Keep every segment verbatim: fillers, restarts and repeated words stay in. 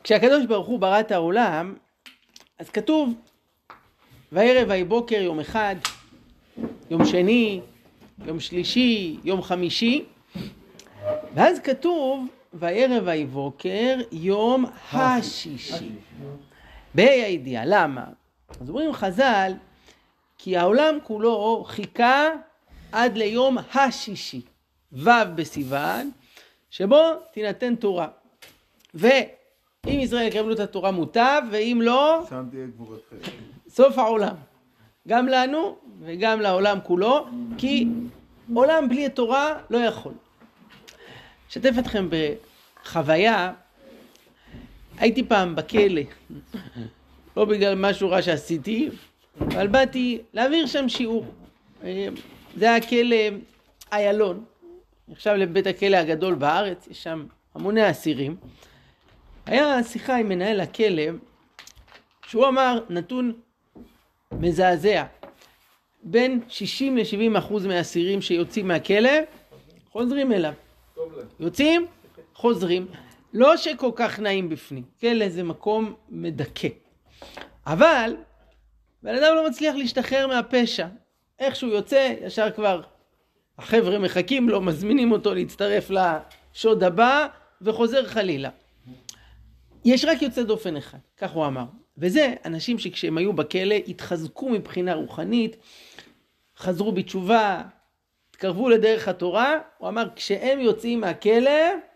כשהקדוש ברוך הוא ברא את העולם, אז כתוב, וערב ויהי בוקר יום אחד, יום שני, יום שלישי, יום חמישי, ואז כתוב, וערב ויהי בוקר יום השישי. בה"א הידיעה, למה? אז אומרים חז"ל, כי העולם כולו חיכה עד ליום השישי, ו' בסיוון, שבו תינתן תורה. ואם ישראל יקבלו את התורה מוטב, ואם לא, שם תהיה גבורתכם. סוף העולם. גם לנו וגם לעולם כולו, כי עולם בלי תורה לא יכול. אשתף אתכם בחוויה, הייתי פעם בכלא, לא בגלל משהו רע שעשיתי, אבל באתי להעביר שם שיעור. זה היה כלא איילון, עכשיו לבית הכלא הגדול בארץ, יש שם המוני אסירים. היה שיחה עם מנהל הכלא, שהוא אמר נתון מזעזע, בין שישים ל-שבעים אחוז מהאסירים שיוצאים מהכלא, חוזרים אליו. יוצאים, חוזרים. לא שכל כך נעים בפנים, כלא זה מקום מדכא. אבל, בן אדם לא מצליח להשתחרר מהפשע. איך שהוא יוצא, ישר כבר החבר'ה מחכים לו, מזמינים אותו להצטרף לשוד הבא, וחוזר חלילה. יש רק יוצא דופן אחד, כך הוא אמר. וזה אנשים שכשהם היו בכלא, התחזקו מבחינה רוחנית, חזרו בתשובה, התקרבו לדרך התורה. הוא אמר, כשהם יוצאים מהכלא,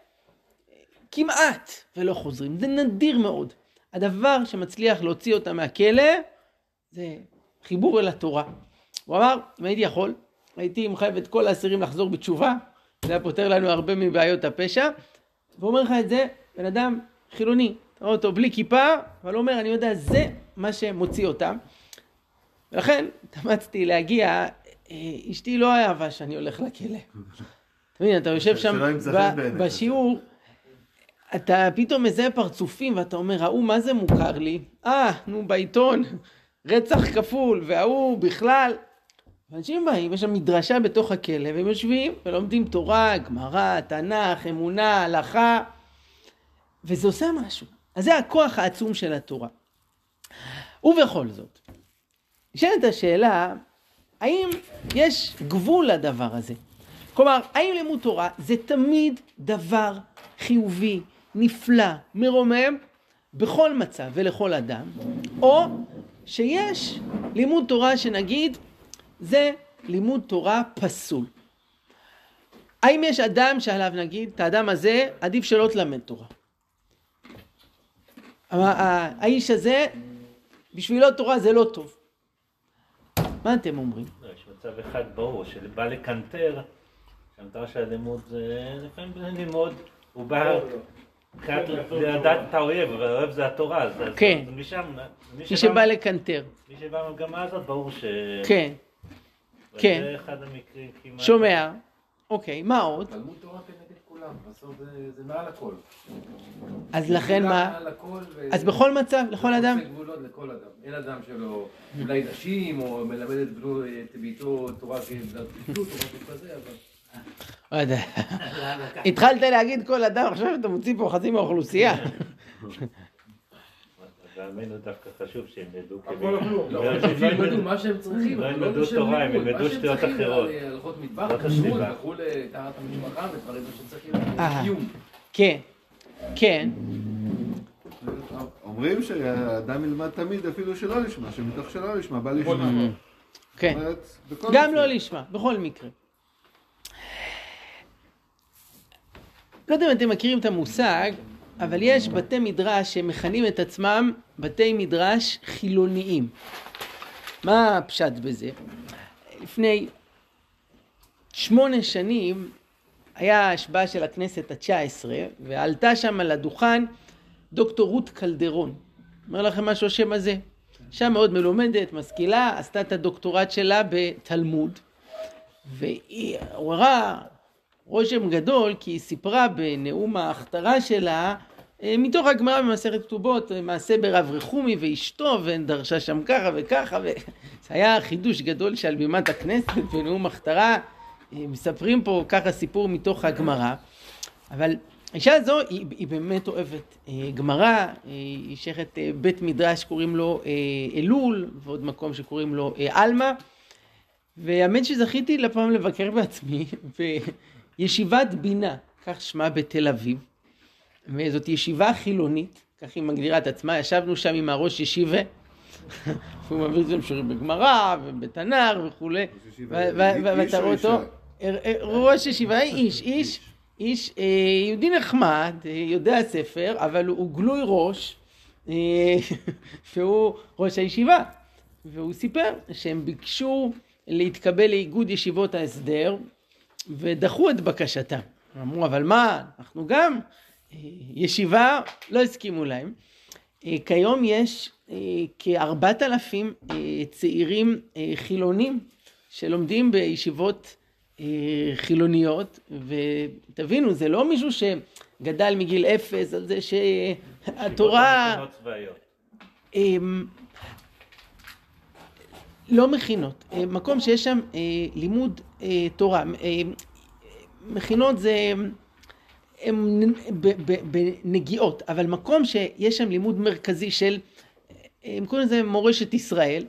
כמעט ולא חוזרים. זה נדיר מאוד. הדבר שמצליח להוציא אותם מהכלא, זה חיבור אל התורה. הוא אמר, אם הייתי יכול, הייתי מחייב את כל האסירים לחזור בתשובה, זה היה פותר לנו הרבה מבעיות הפשע, והוא אומר לך את זה, בן אדם חילוני, אתה רואה אותו בלי כיפה, אבל הוא אומר, אני יודע, זה מה שמוציא אותם. ולכן, תמצתי להגיע, אשתי לא אהבה שאני הולך לכלא. אתה מבין, אתה יושב שם בשיעור, אתה פתאום מזהה פרצופים, ואתה אומר, ראו, מה זה מוכר לי? אה, נו, בעיתון, רצח כפול, והוא בכלל. אנשים באים, יש שם מדרשה בתוך הכלא, והם יושבים ולומדים תורה, גמרא, תנ"ך, אמונה, הלכה, וזה עושה משהו. אז זה הכוח העצום של התורה. ובכל זאת, נשאלת השאלה, האם יש גבול לדבר הזה? כלומר, האם לימוד תורה זה תמיד דבר חיובי, נפלא, מרומם, בכל מצב ולכל אדם, או שיש לימוד תורה שנגיד, זה לימוד תורה פסול. האם יש אדם שעליו נגיד, את האדם הזה עדיף שלא תלמד תורה? האיש הזה, בשבילו תורה זה לא טוב. מה אתם אומרים? יש מצב אחד ברור, שבא לקנטר, שהמטרה של הלימוד זה לפעמים ללמוד, הוא בא לדעת את האויב, והאויב זה התורה, אז משם... מי שבא לקנטר. מי שבא במגמה הזאת ברור ש... כן. כן. זה אחד המקרים כמעט... שומע. אוקיי, מה עוד? תלמוד תורה כנגד כולם, בסוף זה מעל הכל. אז לכן מה? אז בכל מצב, לכל אדם? זה גבולות לכל אדם. אין אדם שלו אולי נשים, או מלמד את בנו, את ביתו תורה כבדלתות, או משהו כזה, אבל... לא יודע. התחלת להגיד כל אדם, עכשיו אתה מוציא פה חצי מהאוכלוסייה. ועמנו דווקא חשוב שהם ידעו הכל או כלום. לא, הם ילמדו מה שהם צריכים. לא ילמדו תורה, הם ילמדו שטויות אחרות. הלכות מטבח, תשמול, הלכו לטהרת המשפחה ודברים שצריכים קיום. כן, כן. אומרים שהאדם ילמד תמיד אפילו שלא לשמה, שמתוך שלא לשמה, בא לשמה. כן, גם לא לשמה, בכל מקרה. לא יודע אם אתם מכירים את המושג, אבל יש בתי מדרש שמכנים את עצמם בתי מדרש חילוניים. מה הפשט בזה? לפני שמונה שנים היה השבעה של הכנסת התשע עשרה, ועלתה שם על הדוכן דוקטור רות קלדרון. אומר לכם משהו השם הזה? שם מאוד מלומדת, משכילה, עשתה את הדוקטורט שלה בתלמוד, והיא עוררה רושם גדול, כי היא סיפרה בנאום ההכתרה שלה, מתוך הגמרא במסכת כתובות, מעשה ברב רחומי ואשתו, ודרשה שם ככה וככה, וזה היה חידוש גדול שעל בימת הכנסת בנאום הכתרה, מספרים פה ככה סיפור מתוך הגמרא, אבל האישה הזו היא, היא באמת אוהבת אה, גמרא, היא שייכת אה, בית מדרש שקוראים לו אה, אלול, ועוד מקום שקוראים לו אה, אלמה, והאמת שזכיתי לפעם לבקר בעצמי בישיבת בינה, כך שמה בתל אביב, וזאת ישיבה חילונית, כך היא מגדירה את עצמה, ישבנו שם עם הראש ישיבה, הוא מביא את זה שיעורים בגמרא ובתנ"ך וכולי, ואתה רואה אותו, ראש ישיבה, איש, איש, איש יהודי נחמד, יודע ספר, אבל הוא גלוי ראש, והוא ראש הישיבה, והוא סיפר שהם ביקשו להתקבל לאיגוד ישיבות ההסדר, ודחו את בקשתם. אמרו, אבל מה, אנחנו גם ישיבה, לא הסכימו להם. כיום יש כארבעת אלפים צעירים חילונים שלומדים בישיבות חילוניות, ותבינו, זה לא מישהו שגדל מגיל אפס על זה שהתורה... לא מכינות, מקום שיש שם לימוד תורה. מכינות זה בנגיעות, אבל מקום שיש שם לימוד מרכזי של, הם קוראים לזה מורשת ישראל,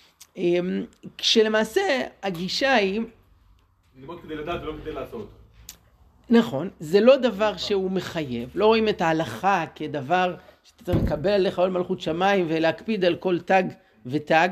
כשלמעשה הגישה היא... ללמוד כדי לדעת ולא כדי לעשות. נכון, זה לא דבר שהוא מחייב, לא רואים את ההלכה כדבר שאתה צריך לקבל עליך עול מלכות שמיים ולהקפיד על כל תג ותג.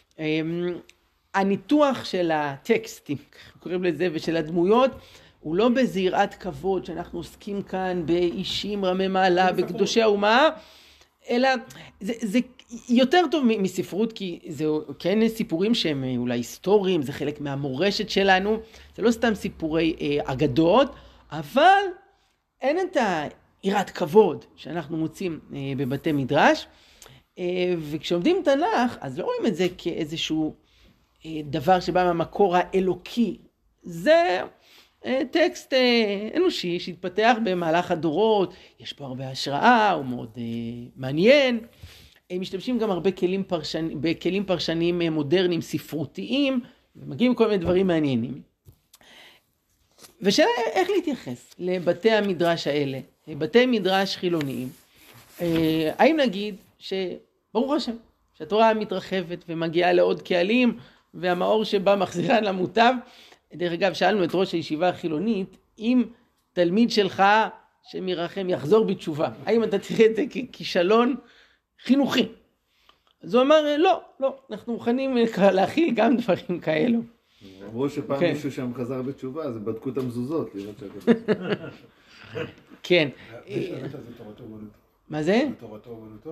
הניתוח של הטקסטים, קוראים לזה, ושל הדמויות, הוא לא בזירת כבוד שאנחנו עוסקים כאן באישים רמי מעלה, בקדושי האומה, אלא זה, זה יותר טוב מספרות, כי זה כן סיפורים שהם אולי היסטוריים, זה חלק מהמורשת שלנו, זה לא סתם סיפורי אה, אגדות, אבל אין את היראת כבוד שאנחנו מוצאים אה, בבתי מדרש, אה, וכשעומדים תנ"ך, אז לא רואים את זה כאיזשהו אה, דבר שבא מהמקור האלוקי, זה... טקסט אנושי שהתפתח במהלך הדורות, יש פה הרבה השראה, הוא מאוד uh, מעניין. הם משתמשים גם הרבה כלים פרשני, בכלים פרשניים מודרניים ספרותיים, ומגיעים כל מיני דברים מעניינים. ושאלה איך להתייחס לבתי המדרש האלה, בתי מדרש חילוניים. Uh, האם נגיד שברוך השם, שהתורה מתרחבת ומגיעה לעוד קהלים, והמאור שבה מחזירה למוטב, דרך אגב, שאלנו את ראש הישיבה החילונית, אם תלמיד שלך שמרחם יחזור בתשובה, האם אתה תראה את זה ככישלון חינוכי? אז הוא אמר, לא, לא, אנחנו מוכנים להכיל גם דברים כאלו. אמרו שפעם מישהו שם חזר בתשובה, אז בדקו את המזוזות, לראות שהכתוב. כן. מה זה? תורתו אומנותו?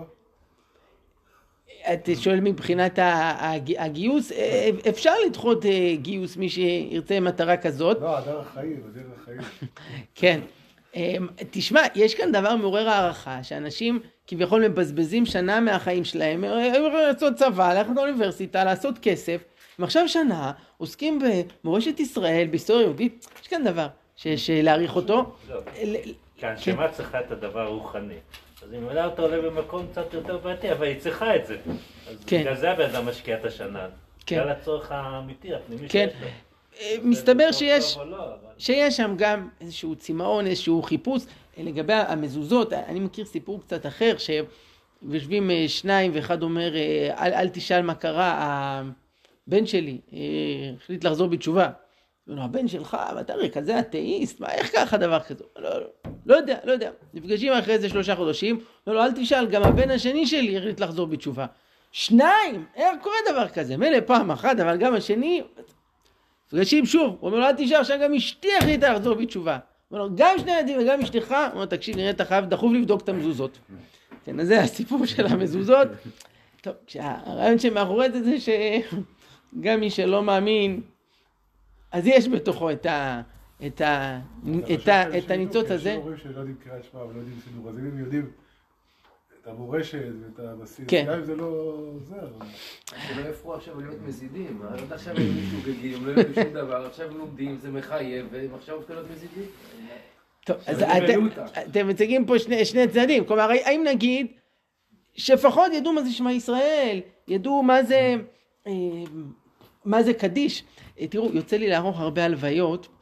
אתה שואל מבחינת הגיוס, אפשר לדחות גיוס מי שירצה מטרה כזאת. לא, הדרך חיים, הדרך חיים. כן. תשמע, יש כאן דבר מעורר הערכה, שאנשים כביכול מבזבזים שנה מהחיים שלהם, הם יכולים לעשות צבא, ללכת לאוניברסיטה, לעשות כסף, ועכשיו שנה עוסקים במורשת ישראל, בהיסטוריה יהודית, יש כאן דבר שיש להעריך אותו. שהנשמה צריכה את הדבר הרוחני. אז אם אולי אתה עולה במקום קצת יותר בעייתי, אבל היא צריכה את זה. אז בגלל זה הבן אדם משקיע את השנה. בגלל הצורך האמיתי, הפנימי שיש לו. מסתבר שיש שם גם איזשהו צמאון, איזשהו חיפוש. לגבי המזוזות, אני מכיר סיפור קצת אחר, שיושבים שניים ואחד אומר, אל תשאל מה קרה, הבן שלי החליט לחזור בתשובה. הבן שלך, ואתה הרי כזה אתאיסט, מה, איך ככה דבר כזה? לא, לא, לא יודע, לא יודע. נפגשים אחרי איזה שלושה חודשים, לא, לא, אל תשאל, גם הבן השני שלי החליט לחזור בתשובה. שניים, איך קורה דבר כזה? מילא פעם אחת, אבל גם השני, נפגשים שוב. הוא אומר לו, אל תשאל, עכשיו גם אשתי החליטה לחזור בתשובה. הוא אומר לו, גם שני ילדים וגם אשתך, הוא אומר, תקשיב, נראה את החייב, דחוף לבדוק את המזוזות. כן, אז זה הסיפור של המזוזות. טוב, הרעיון שמאחורי זה זה שגם מי שלא מאמין, אז יש בתוכו את ה... את ה... את ה... את הניצוץ הזה. יש הורים שלא יודעים קריאת שמע ולא יודעים סידור, אז אם הם יודעים את המורשת ואת הבסיס, גם אם זה לא עוזר. זה לא יפרו עכשיו להיות מזידים, עד עכשיו הם משוגגים, לא יודעים שום דבר, עכשיו לומדים, זה מחייב, והם עכשיו הופכים להיות מזידים. טוב, אז אתם מציגים פה שני צדדים, כלומר, האם נגיד שפחות ידעו מה זה שמע ישראל, ידעו מה זה... מה זה קדיש? תראו, יוצא לי לערוך הרבה הלוויות,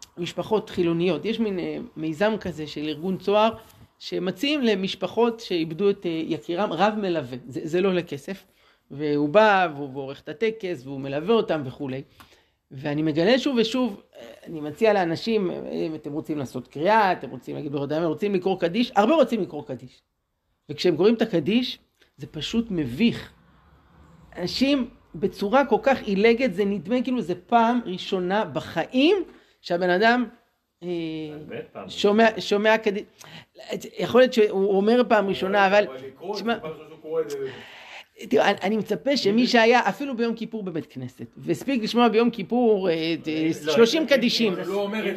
משפחות חילוניות. יש מין מיזם כזה של ארגון צוהר, שמציעים למשפחות שאיבדו את יקירם רב מלווה. זה, זה לא לכסף. והוא בא, והוא עורך את הטקס, והוא מלווה אותם וכולי. ואני מגלה שוב ושוב, אני מציע לאנשים, אם אתם רוצים לעשות קריאה, אתם רוצים להגיד ברודה, רוצים לקרוא קדיש, הרבה רוצים לקרוא קדיש. וכשהם קוראים את הקדיש, זה פשוט מביך. אנשים בצורה כל כך עילגת, זה נדמה כאילו זה פעם ראשונה בחיים, שהבן אדם שומע, שומע קדיש. יכול להיות שהוא אומר פעם ראשונה, אבל... תראו, אני מצפה שמי שהיה אפילו ביום כיפור בבית כנסת, והספיק לשמוע ביום כיפור שלושים קדישים. אם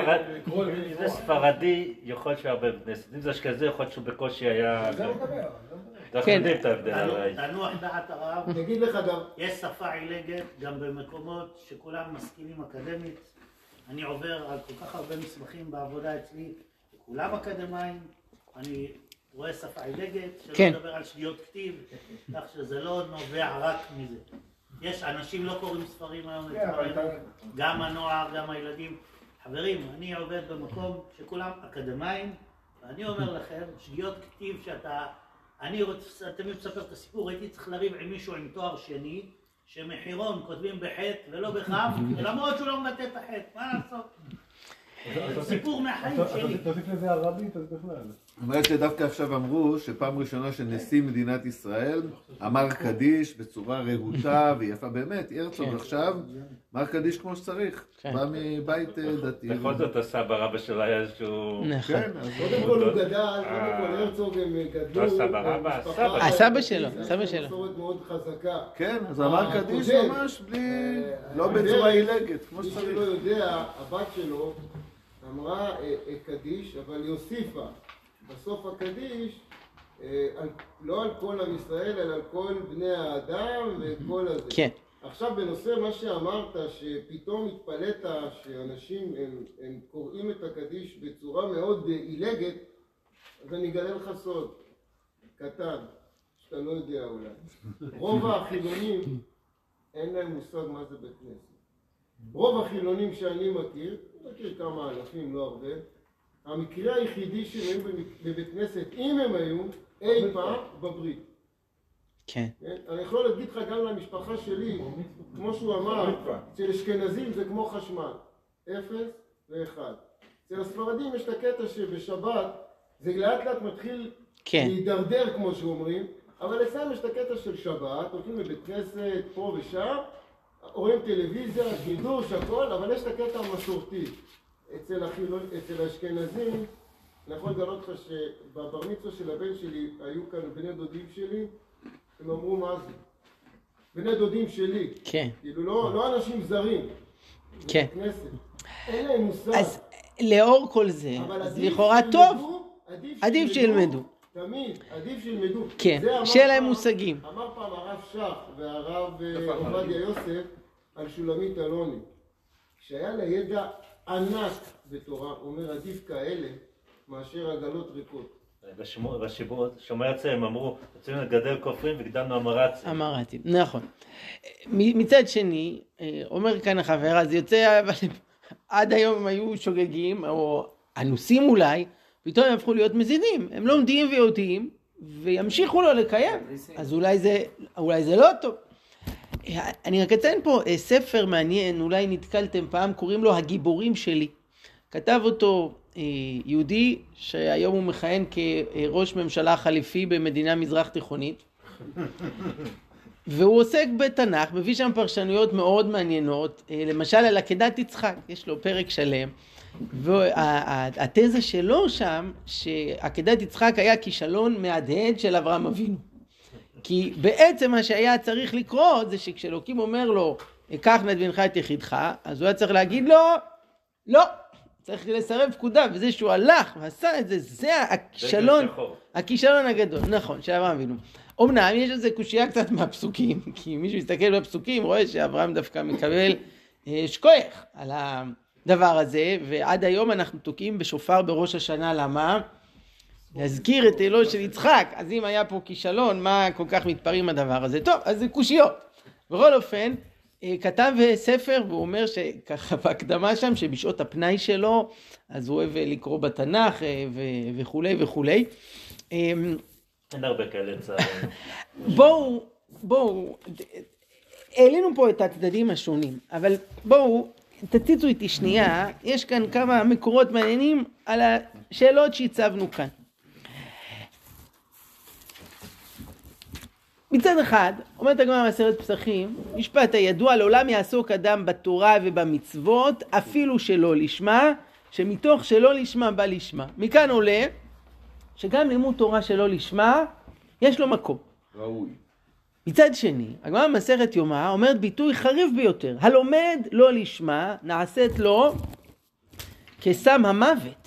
זה ספרדי, יכול שהרבה בית כנסת. אם זה אשכנזי, יכול שהוא בקושי היה... אנחנו יודעים את ההבדל. תנוח דעת הרב. נגיד לך גם, יש שפה עילגת גם במקומות שכולם מסכימים אקדמית. אני עובר על כל כך הרבה מסמכים בעבודה אצלי, כולם אקדמיים. אני... רואה שפה עילגת, שלא כן. מדבר על שגיאות כתיב, כך שזה לא נובע רק מזה. יש אנשים לא קוראים ספרים היום, yeah, גם הנוער, גם הילדים. חברים, אני עובד במקום שכולם אקדמיים, ואני אומר לכם, שגיאות כתיב שאתה, אני רוצה, אתם מספר את הסיפור, הייתי צריך לריב עם מישהו עם תואר שני, שמחירון כותבים בחטא ולא בחם, למרות שהוא לא מבטא את החטא, מה לעשות? סיפור מהחיים שלי. תוסיף לזה ערבית, אז בכלל. אומרת שדווקא עכשיו אמרו שפעם ראשונה שנשיא מדינת ישראל אמר קדיש בצורה רהוטה ויפה, באמת, הרצוג עכשיו אמר קדיש כמו שצריך, בא מבית דתי. בכל זאת הסבא רבא שלו היה איזשהו... כן, קודם כל הוא גדל, קודם כל הרצוג הם גדלו... לא סבא רבא, הסבא. הסבא שלו, הסבא שלו. מסורת מאוד חזקה. כן, אז אמר קדיש ממש בלי... לא בצורה עילגת, כמו שצריך. מי שלא יודע, הבת שלו אמרה קדיש, אבל היא הוסיפה. בסוף הקדיש, לא על כל עם ישראל, אלא על כל בני האדם וכל הזה. כן. עכשיו בנושא מה שאמרת, שפתאום התפלאת שאנשים הם, הם קוראים את הקדיש בצורה מאוד עילגת, אז אני אגלה לך סוד, קטן, שאתה לא יודע אולי. רוב החילונים אין להם מושג מה זה בית כנסת. רוב החילונים שאני מכיר, מכיר כמה אלפים, לא הרבה, המקרה היחידי שהם היו בבית כנסת, אם הם היו, אי פעם בברית. כן. אני יכול להגיד לך גם למשפחה שלי, כמו שהוא אמר, של אשכנזים זה כמו חשמל, אפס ואחד. אצל הספרדים יש את הקטע שבשבת זה לאט לאט מתחיל להידרדר כמו שאומרים, אבל אצלם יש את הקטע של שבת, הולכים לבית כנסת פה ושם, רואים טלוויזיה, קידוש, הכל, אבל יש את הקטע המסורתי. אצל, החילון, אצל האשכנזים, אני יכול לגלות לך שבבר מצווה של הבן שלי היו כאן בני דודים שלי, הם אמרו מה זה? בני דודים שלי. כן. כאילו לא, לא אנשים זרים. כן. בכנסת. אין להם מושג. אז לאור כל זה, אז לכאורה טוב, עדיף שילמדו. תמיד, עדיף שילמדו. כן, שיהיה להם מושגים. אמר פעם הרב שח והרב עובדיה יוסף על שולמית אלוני, שהיה לה ידע ענק בתורה, הוא אומר עדיף כאלה מאשר עגלות ריקות. בשומרי הצלם הם אמרו, רוצים לגדל כופרים וגדלנו אמרצים. אמרצים, נכון. מצד שני, אומר כאן החבר, אז יוצא, עד היום הם היו שוגגים, או אנוסים אולי, פתאום הם הפכו להיות מזידים. הם לומדים ויודעים, וימשיכו לו לקיים. אז אולי זה, אולי זה לא טוב. אני רק אציין פה ספר מעניין, אולי נתקלתם פעם, קוראים לו הגיבורים שלי. כתב אותו יהודי שהיום הוא מכהן כראש ממשלה חליפי במדינה מזרח תיכונית. והוא עוסק בתנ"ך, מביא שם פרשנויות מאוד מעניינות, למשל על עקדת יצחק, יש לו פרק שלם. והתזה שלו שם, שעקדת יצחק היה כישלון מהדהד של אברהם אבינו. כי בעצם מה שהיה צריך לקרות זה שכשאלוקים אומר לו, קח נא את בנך את יחידך, אז הוא היה צריך להגיד לו, לא, צריך לסרב פקודה, וזה שהוא הלך ועשה את זה, זה הכישלון, הכישלון הגדול, נכון, שאברהם אבינו. אמנם יש איזה קושייה קצת מהפסוקים, כי מישהו יסתכל בפסוקים, רואה שאברהם דווקא מקבל שכוח על הדבר הזה, ועד היום אנחנו תוקעים בשופר בראש השנה, למה? להזכיר את אלוה של יצחק. אז אם היה פה כישלון, מה כל כך מתפרים הדבר הזה? טוב, אז זה קושיות. בכל אופן, כתב ספר, והוא אומר שככה בהקדמה שם, שבשעות הפנאי שלו, אז הוא אוהב לקרוא בתנ"ך וכולי וכולי. אין הרבה כאלה צערים. בואו, בואו, העלינו פה את הצדדים השונים, אבל בואו, תציצו איתי שנייה, יש כאן כמה מקורות מעניינים על השאלות שהצבנו כאן. מצד אחד, אומרת הגמרא במסכת פסחים, משפט הידוע, לעולם יעסוק אדם בתורה ובמצוות, אפילו שלא לשמה, שמתוך שלא לשמה בא לשמה. מכאן עולה שגם לימוד תורה שלא לשמה, יש לו מקום. ראוי. מצד שני, הגמרא במסכת יומא אומרת ביטוי חריף ביותר, הלומד לא לשמה, נעשית לו כסם המוות.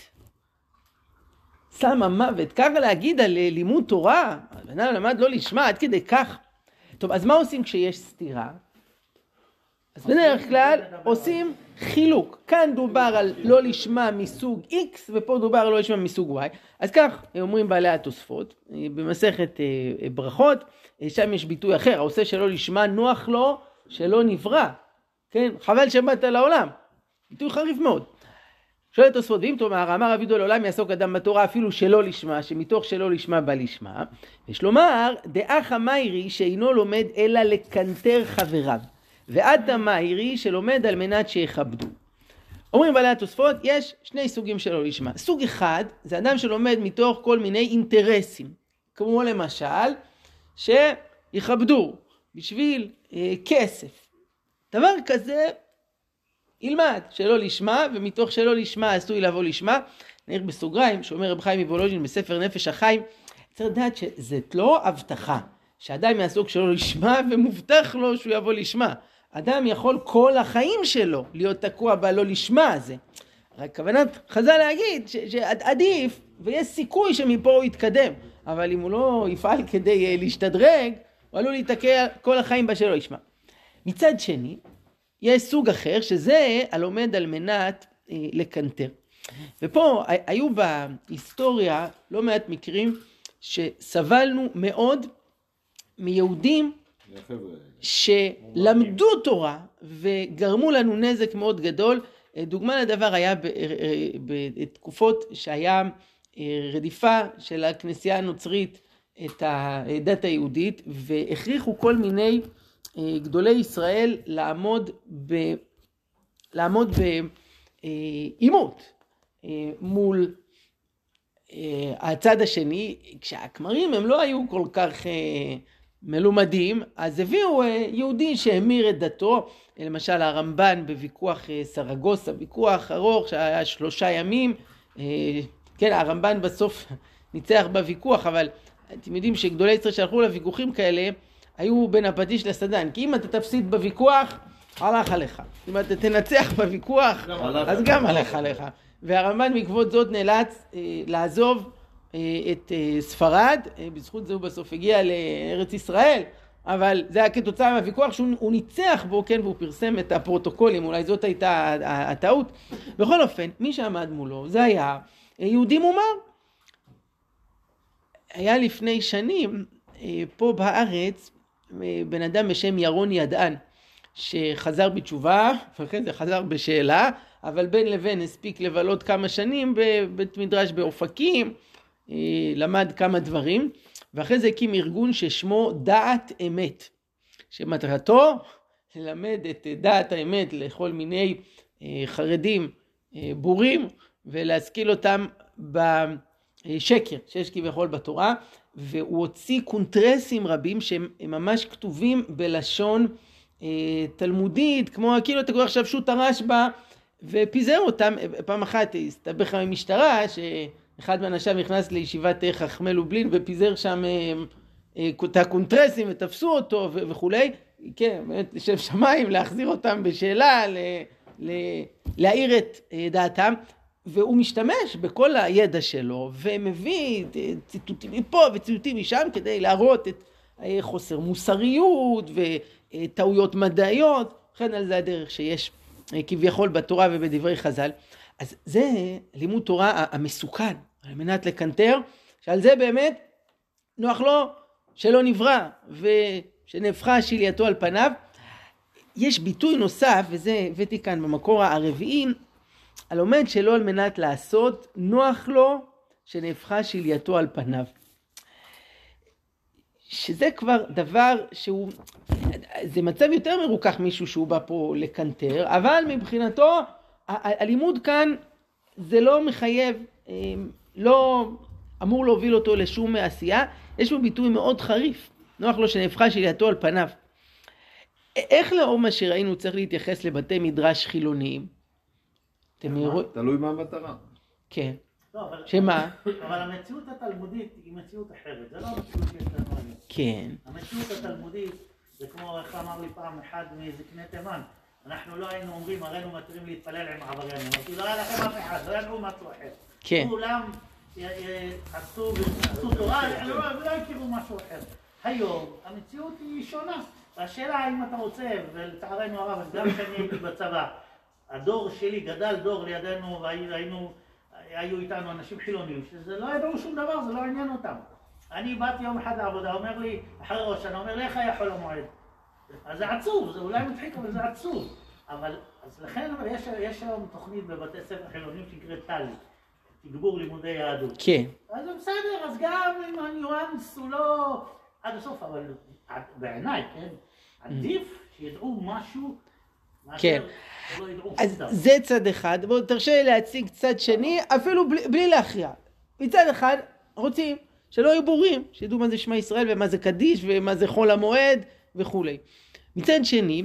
סם המוות, ככה להגיד על לימוד תורה, בן אדם למד לא לשמה, עד כדי כך. טוב, אז מה עושים כשיש סתירה? אז בדרך כלל עושים חילוק. כאן דובר על לא לשמה מסוג X, ופה דובר על לא לשמה מסוג Y. אז כך אומרים בעלי התוספות, במסכת ברכות, שם יש ביטוי אחר, העושה שלא לשמה נוח לו שלא נברא. כן? חבל שבאת לעולם. ביטוי חריף מאוד. שואל התוספות, ואם תאמר, אמר אבידו לעולם יעסוק אדם בתורה אפילו שלא לשמה, שמתוך שלא לשמה בא לשמה, יש לומר, דאח המיירי שאינו לומד אלא לקנטר חבריו, ועד המיירי שלומד על מנת שיכבדו. אומרים בעלי התוספות, יש שני סוגים שלא לשמה. סוג אחד, זה אדם שלומד מתוך כל מיני אינטרסים, כמו למשל, שיכבדו בשביל אה, כסף. דבר כזה, ילמד שלא לשמה, ומתוך שלא לשמה עשוי לבוא לשמה. נעיר בסוגריים, שאומר רב חיים מוולוז'ין בספר נפש החיים, צריך לדעת שזאת לא הבטחה, שאדם יעסוק שלא לשמה, ומובטח לו שהוא יבוא לשמה. אדם יכול כל החיים שלו להיות תקוע בלא לשמה הזה. רק כוונת חז"ל להגיד ש- שעדיף, ויש סיכוי שמפה הוא יתקדם, אבל אם הוא לא יפעל כדי להשתדרג, הוא עלול להתקע כל החיים בשלא לשמה. מצד שני, יש סוג אחר, שזה הלומד על מנת אה, לקנטר. ופה היו בהיסטוריה לא מעט מקרים שסבלנו מאוד מיהודים שלמדו תורה וגרמו לנו נזק מאוד גדול. דוגמה לדבר היה בתקופות שהיה רדיפה של הכנסייה הנוצרית את הדת היהודית, והכריחו כל מיני גדולי ישראל לעמוד ב לעמוד בעימות מול הצד השני. כשהכמרים הם לא היו כל כך מלומדים, אז הביאו יהודי שהמיר את דתו, למשל הרמב"ן בוויכוח סרגוסה, ויכוח ארוך שהיה שלושה ימים. כן, הרמב"ן בסוף ניצח בוויכוח, אבל אתם יודעים שגדולי ישראל שהלכו לוויכוחים כאלה היו בין הפטיש לסדן, כי אם אתה תפסיד בוויכוח, הלך עליך. אם אתה תנצח בוויכוח, אז גם הלך עליך. והרמב"ן בעקבות זאת נאלץ אה, לעזוב אה, את אה, ספרד, אה, בזכות זה הוא בסוף הגיע לארץ ישראל, אבל זה היה כתוצאה מהוויכוח שהוא ניצח בו, כן, והוא פרסם את הפרוטוקולים, אולי זאת הייתה הטעות. בכל אופן, מי שעמד מולו, זה היה יהודי מומר. היה לפני שנים, אה, פה בארץ, בן אדם בשם ירון ידען, שחזר בתשובה, ואחרי זה חזר בשאלה, אבל בין לבין הספיק לבלות כמה שנים בבית מדרש באופקים, למד כמה דברים, ואחרי זה הקים ארגון ששמו דעת אמת, שמטרתו ללמד את דעת האמת לכל מיני חרדים בורים, ולהשכיל אותם בשקר שיש כביכול בתורה, והוא הוציא קונטרסים רבים שהם ממש כתובים בלשון אה, תלמודית, כמו כאילו אתה קורא עכשיו שו"ת הרשב"א, ופיזר אותם. פעם אחת הסתבך עם משטרה, שאחד מאנשיו נכנס לישיבת חכמי לובלין, ופיזר שם אה, אה, את הקונטרסים, ותפסו אותו ו- וכולי. כן, באמת לשם שמיים, להחזיר אותם בשאלה, ל- ל- להעיר את אה, דעתם. והוא משתמש בכל הידע שלו, ומביא ציטוטים מפה וציטוטים משם, כדי להראות את חוסר מוסריות וטעויות מדעיות. לכן על זה הדרך שיש כביכול בתורה ובדברי חז"ל. אז זה לימוד תורה המסוכן, על מנת לקנטר, שעל זה באמת נוח לו שלא נברא, ושנהפכה שלייתו על פניו. יש ביטוי נוסף, וזה הבאתי כאן במקור הרביעי, הלומד שלא על מנת לעשות, נוח לו שנהפכה שלייתו על פניו. שזה כבר דבר שהוא, זה מצב יותר מרוכך מישהו שהוא בא פה לקנטר, אבל מבחינתו, הלימוד כאן זה לא מחייב, לא אמור להוביל אותו לשום עשייה, יש פה ביטוי מאוד חריף, נוח לו שנהפכה שלייתו על פניו. איך לאור מה שראינו צריך להתייחס לבתי מדרש חילוניים? תלוי מה המטרה. כן. שמה? אבל המציאות התלמודית היא מציאות אחרת, זה לא המציאות שיש לנו היום. כן. המציאות התלמודית זה כמו איך אמר לי פעם אחד מזקני תימן, אנחנו לא היינו אומרים, הרינו מתירים להתפלל עם עבריינים, כי לא היה לכם אף אחד, לא ידעו משהו אחר. כן. כולם עשו תורה, לא הכירו משהו אחר. היום המציאות היא שונה. השאלה האם אתה רוצה, ולצערנו הרב, גם כשאני הייתי בצבא, הדור שלי גדל דור לידינו והיינו, היו איתנו אנשים חילונים, שזה לא ידעו שום דבר, זה לא עניין אותם. אני באתי יום אחד לעבודה, אומר לי, אחרי ראש, אני אומר לי, איך היה חול המועד? אז זה עצוב, זה אולי מצחיק, אבל זה עצוב. אבל, אז לכן, אבל יש, יש היום תוכנית בבתי ספר חילונים שנקראת טלי, תגבור לימודי יהדות. כן. אז זה בסדר, אז גם אם הניואנס הוא לא עד הסוף, אבל בעיניי, כן? עדיף שידעו משהו, כן. אז זה צד אחד, בואו תרשה לי להציג צד שני, אפילו בלי, בלי להכריע. מצד אחד, רוצים שלא יהיו בורים, שידעו מה זה שמע ישראל ומה זה קדיש ומה זה חול המועד וכו'. מצד שני,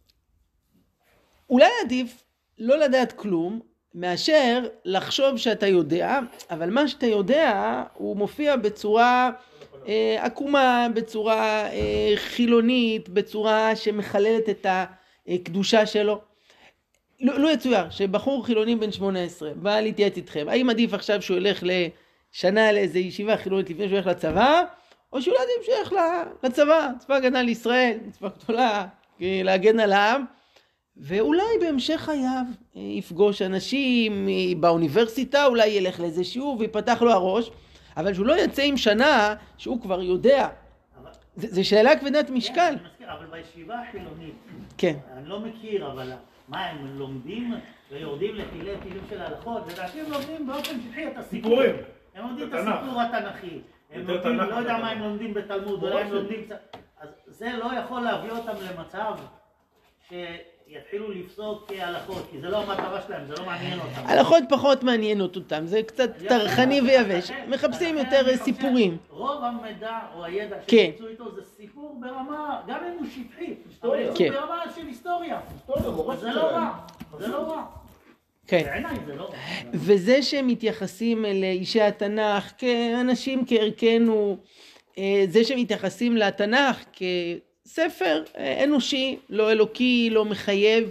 אולי עדיף לא לדעת כלום, מאשר לחשוב שאתה יודע, אבל מה שאתה יודע הוא מופיע בצורה אה, עקומה, בצורה אה, חילונית, בצורה שמחללת את הקדושה שלו. לא, לא יצויר שבחור חילוני בן שמונה עשרה בא להתייעץ איתכם, האם עדיף עכשיו שהוא ילך לשנה לאיזו ישיבה חילונית לפני שהוא ילך לצבא, או שהוא לא עדיף שהוא ילך לצבא, צבא הגנה לישראל, צבא גדולה, להגן על העם, ואולי בהמשך חייו יפגוש אנשים באוניברסיטה, אולי ילך לאיזה שיעור ויפתח לו הראש, אבל שהוא לא יצא עם שנה שהוא כבר יודע. זו שאלה כבדת משקל. אני מזכיר, אבל בישיבה החילונית, כן. אני לא מכיר, אבל מה, הם לומדים ויורדים לתילי תילים של ההלכות, לדעתי הם לומדים באופן שטחי את הסיפור. הם לומדים את הסיפור התנ"כי. הם לומדים, לא יודע מה הם לומדים בתלמוד, אולי הם לומדים קצת. אז זה לא יכול להביא אותם למצב שיתחילו לפסוק כהלכות, כי זה לא המטרה שלהם, זה לא מעניין אותם. הלכות פחות מעניינות אותם, זה קצת טרחני ויבש. מחפשים יותר סיפורים. רוב המידע או הידע שיצאו איתו זה סיפור ברמה, גם אם הוא שטחי, אבל הוא ברמה של היסטוריה. זה לא רע, זה לא רע. בעיניי זה לא רע. וזה שהם מתייחסים לאישי התנ"ך כאנשים כערכנו, זה שהם מתייחסים לתנ"ך כ... ספר אנושי, לא אלוקי, לא מחייב.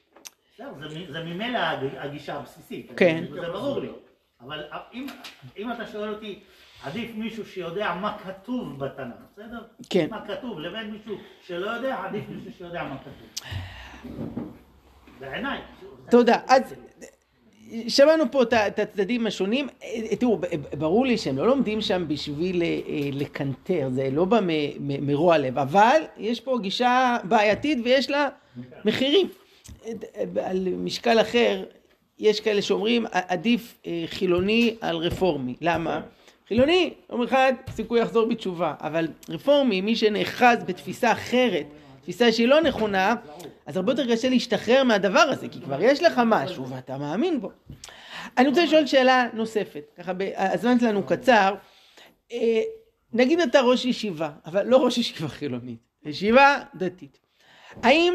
זה ממילא הגישה הבסיסית. כן. זה ברור לי. אבל אם אתה שואל אותי, עדיף מישהו שיודע מה כתוב בתנ"ך, בסדר? כן. מה כתוב, לבין מישהו שלא יודע, עדיף מישהו שיודע מה כתוב. בעיניי. תודה. אז שמענו פה את הצדדים השונים. תראו, ברור לי שהם לא לומדים שם בשביל לקנטר, זה לא בא מרוע לב, אבל יש פה גישה בעייתית ויש לה מחירים. על משקל אחר, יש כאלה שאומרים, עדיף חילוני על רפורמי. למה? חילוני, יום אחד, סיכוי יחזור בתשובה, אבל רפורמי, מי שנאחז בתפיסה אחרת, תפיסה שהיא לא נכונה, אז הרבה יותר קשה להשתחרר מהדבר הזה, כי כבר יש לך משהו ואתה מאמין בו. אני רוצה לשאול שאלה נוספת, ככה הזמן שלנו קצר. נגיד אתה ראש ישיבה, אבל לא ראש ישיבה חילונית, ישיבה דתית. האם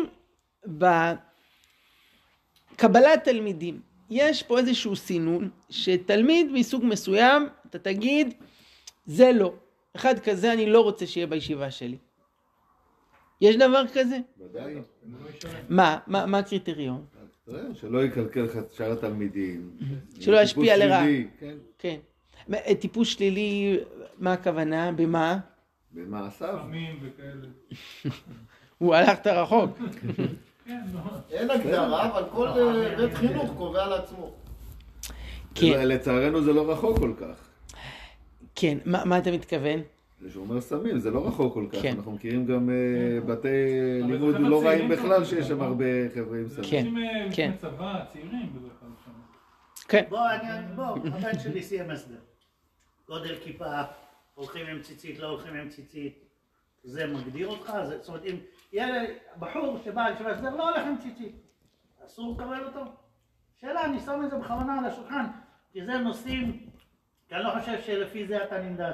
בקבלת תלמידים יש פה איזשהו סינון, שתלמיד מסוג מסוים, אתה תגיד, זה לא. אחד כזה אני לא רוצה שיהיה בישיבה שלי. יש דבר כזה? ודאי. מה? מה, מה הקריטריון? שלא יקלקל לך את שאר התלמידים. שלא ישפיע לרעה. כן. כן. טיפוס שלילי, מה הכוונה? במה? במעשיו. סמים וכאלה. הוא הלכת רחוק. אין הגדרה, אבל כל בית חינוך קובע לעצמו. כן. לצערנו זה לא רחוק כל כך. כן, מה, מה אתה מתכוון? שומר סמים, זה לא רחוק כל כך. כן. אנחנו מכירים גם בתי לימוד לא רעים בכלל, שיש שם הרבה חבר'ה עם סמים. כן, כן. צבא, צעירים בדרך כלל שם. כן. בוא, בוא, הבן שלי סיים הסדר. גודל כיפה, הולכים עם ציצית, לא הולכים עם ציצית. זה מגדיר אותך? זאת אומרת, אם ילד, בחור שבא לישיבת הסדר, לא הולך עם ציצית. אסור לקבל אותו? שאלה, אני שם את זה בכוונה על השולחן, כי זה נושאים, כי אני לא חושב שלפי זה אתה נמדד.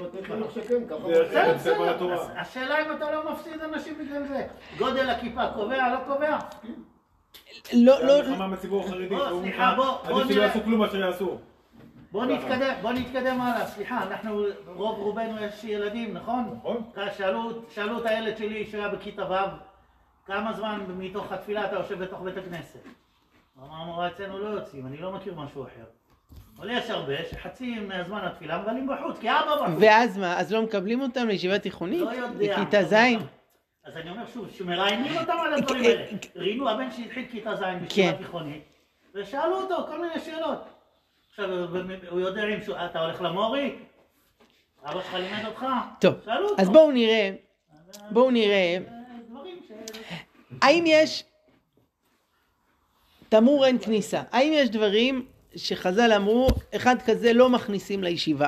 השאלה אם אתה לא מפסיד אנשים בגלל זה. גודל הכיפה קובע, לא קובע? לא, לא... זה מלחמה בציבור החרדי, בוא, סליחה, בוא, בוא עדיף שלא יעשו כלום מה שיעשו. בוא נתקדם, בוא נתקדם הלאה, סליחה, אנחנו, רוב רובנו יש ילדים, נכון? נכון. שאלו את הילד שלי שהיה בכיתה ו' כמה זמן מתוך התפילה אתה יושב בתוך בית הכנסת? אמרנו, אצלנו לא יוצאים, אני לא מכיר משהו אחר. אבל יש הרבה שחצי מהזמן התפילה מבלים בחוץ, כי אבא בחוץ. ואז מה? אז לא מקבלים אותם לישיבה תיכונית? לא יודע. בכיתה ז'? אז אני אומר שוב, שמראיינים אותם על הדברים האלה. ראינו הבן שהתחיל כיתה ז' בישיבה תיכונית, ושאלו אותו כל מיני שאלות. עכשיו, הוא יודע אם אתה הולך למורי? אבא שלך לימד אותך? טוב, אז בואו נראה, בואו נראה, האם יש תמור אין כניסה? האם יש דברים שחז"ל אמרו, אחד כזה לא מכניסים לישיבה?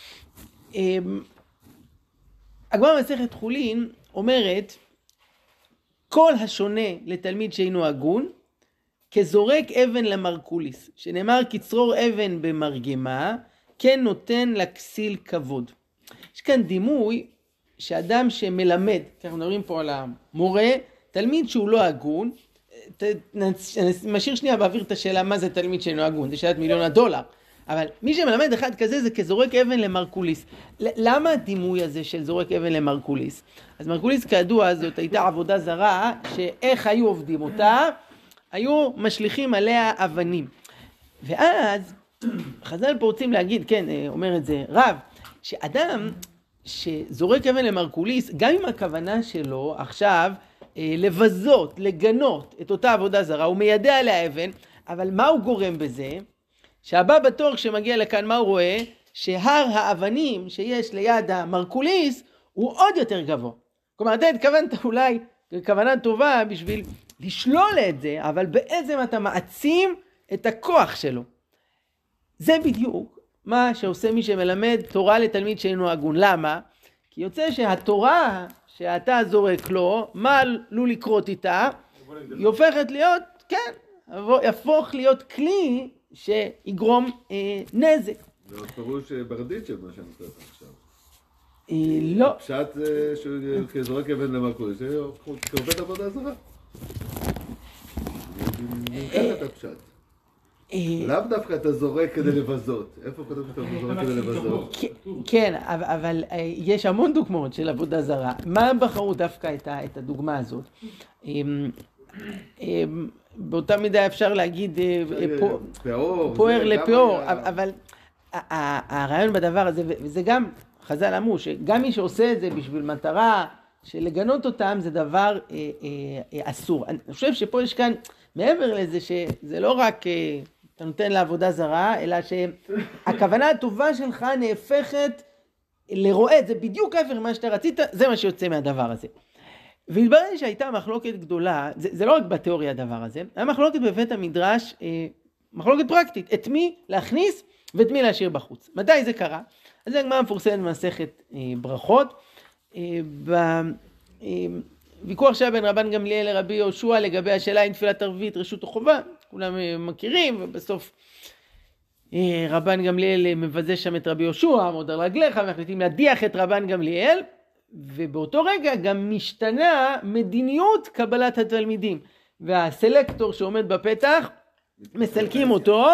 הגמרא במסכת חולין אומרת, כל השונה לתלמיד שאינו הגון, כזורק אבן למרקוליס, שנאמר כצרור אבן במרגמה, כן נותן לכסיל כבוד. יש כאן דימוי שאדם שמלמד, כי אנחנו מדברים פה על המורה, תלמיד שהוא לא הגון, משאיר שנייה באוויר את השאלה מה זה תלמיד שאינו הגון, זה שאלת מיליון הדולר, אבל מי שמלמד אחד כזה זה כזורק אבן למרקוליס. למה הדימוי הזה של זורק אבן למרקוליס? אז מרקוליס כידוע זאת הייתה עבודה זרה, שאיך היו עובדים אותה? היו משליכים עליה אבנים. ואז חז"ל פה רוצים להגיד, כן, אומר את זה רב, שאדם שזורק אבן למרקוליס, גם אם הכוונה שלו עכשיו לבזות, לגנות את אותה עבודה זרה, הוא מיידע עליה אבן, אבל מה הוא גורם בזה? שהבא בתור כשמגיע לכאן, מה הוא רואה? שהר האבנים שיש ליד המרקוליס הוא עוד יותר גבוה. כלומר, אתה התכוונת אולי כוונה טובה בשביל לשלול את זה, אבל בעצם אתה מעצים את הכוח שלו. זה בדיוק מה שעושה מי שמלמד תורה לתלמיד שאינו הגון. למה? כי יוצא שהתורה שאתה זורק לו, מה עלול לקרות איתה? היא הופכת להיות, כן, יהפוך להיות כלי שיגרום אה, נזק. זה פירוש ברדיצ'ה מה שאני קורא עכשיו. אה, לא. פשט שזורק אבן למרקוליס, זה כעובד עבודה זרה. נקרא את הפשט. לאו דווקא אתה זורק כדי לבזות. איפה כתוב שאתה זורק כדי לבזות? כן, אבל יש המון דוגמאות של עבודה זרה. מה בחרו דווקא את הדוגמה הזאת? באותה מידה אפשר להגיד פוער לפעור, אבל הרעיון בדבר הזה, וזה גם חז"ל אמרו, שגם מי שעושה את זה בשביל מטרה של לגנות אותם, זה דבר אסור. אני חושב שפה יש כאן, מעבר לזה שזה לא רק אתה נותן לעבודה זרה, אלא שהכוונה הטובה שלך נהפכת לרועד, זה בדיוק ההפך מה שאתה רצית, זה מה שיוצא מהדבר הזה. והתברר שהייתה מחלוקת גדולה, זה, זה לא רק בתיאוריה הדבר הזה, היה מחלוקת בבית המדרש, אה, מחלוקת פרקטית, את מי להכניס ואת מי להשאיר בחוץ. מתי זה קרה? אז זה הגמרא מפורסמת במסכת אה, ברכות, אה, בוויכוח שהיה בין רבן גמליאל לרבי יהושע לגבי השאלה אם תפילת ערבית רשות או חובה, כולם אה, מכירים, ובסוף אה, רבן גמליאל מבזה שם את רבי יהושע, עמוד על רגליך, ומחליטים להדיח את רבן גמליאל, ובאותו רגע גם משתנה מדיניות קבלת התלמידים, והסלקטור שעומד בפתח מסלקים אותו,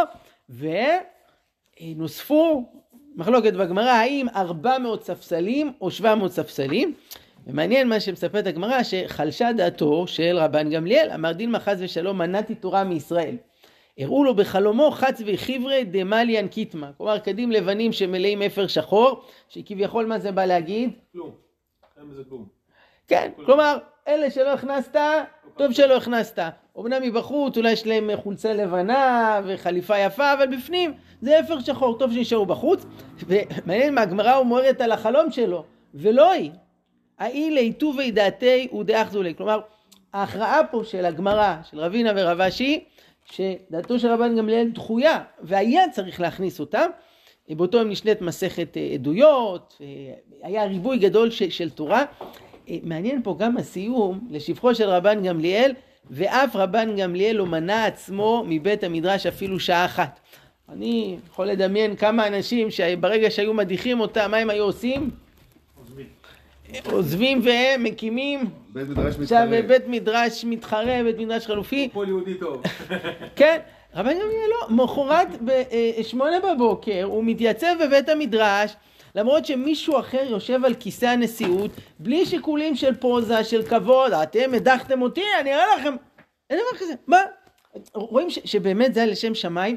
ונוספו מחלוקת בגמרא האם ארבע מאות ספסלים או שבע מאות ספסלים. ומעניין מה שמספרת הגמרא, שחלשה דעתו של רבן גמליאל, אמר דילמה חס ושלום מנעתי תורה מישראל, הראו לו בחלומו חץ וחיברי דמליאן קיטמה, כלומר קדים לבנים שמלאים אפר שחור, שכביכול מה זה בא להגיד? כלום. כן, כלומר, אלה שלא הכנסת, טוב שלא הכנסת. אמנם מבחוץ, אולי יש להם חולצה לבנה וחליפה יפה, אבל בפנים זה אפר שחור, טוב שנשארו בחוץ. ומעניין מה, הגמרא אומרת על החלום שלו. ולא היא. האי ליטו וידעתי ודאחזו לי. כלומר, ההכרעה פה של הגמרא, של רבינה ורב אשי, שדעתו של רבן גמליאל דחויה, והיה צריך להכניס אותה. באותו הם נשנית מסכת עדויות, היה ריבוי גדול של תורה. מעניין פה גם הסיום לשבחו של רבן גמליאל, ואף רבן גמליאל לא מנע עצמו מבית המדרש אפילו שעה אחת. אני יכול לדמיין כמה אנשים שברגע שהיו מדיחים אותם, מה הם היו עושים? עוזבים. עוזבים והם מקימים בית מדרש מתחרה. עכשיו בית מדרש מתחרה, בית מדרש חלופי. כל יהודי טוב. כן, רבן גמליאל לא, מחרת בשמונה בבוקר הוא מתייצב בבית המדרש, למרות שמישהו אחר יושב על כיסא הנשיאות, בלי שיקולים של פוזה, של כבוד, אתם הדחתם אותי, אני אראה לכם, אין דבר כזה, מה? רואים ש, שבאמת זה היה לשם שמיים,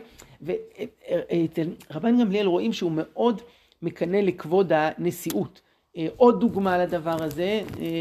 ורבן גמליאל רואים שהוא מאוד מקנה לכבוד הנשיאות. עוד דוגמה לדבר הזה,